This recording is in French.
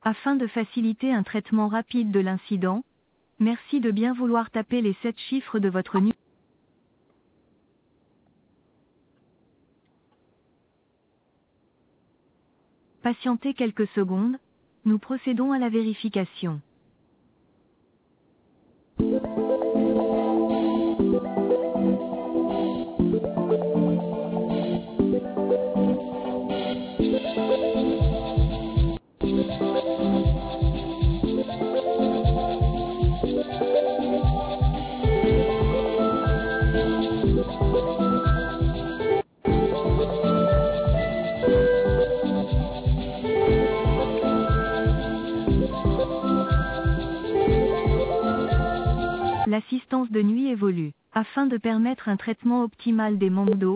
Afin de faciliter un traitement rapide de l'incident, merci de bien vouloir taper les 7 chiffres de votre numéro. Patientez quelques secondes, nous procédons à la vérification. L'assistance de nuit évolue. Afin de permettre un traitement optimal des manques d'eau,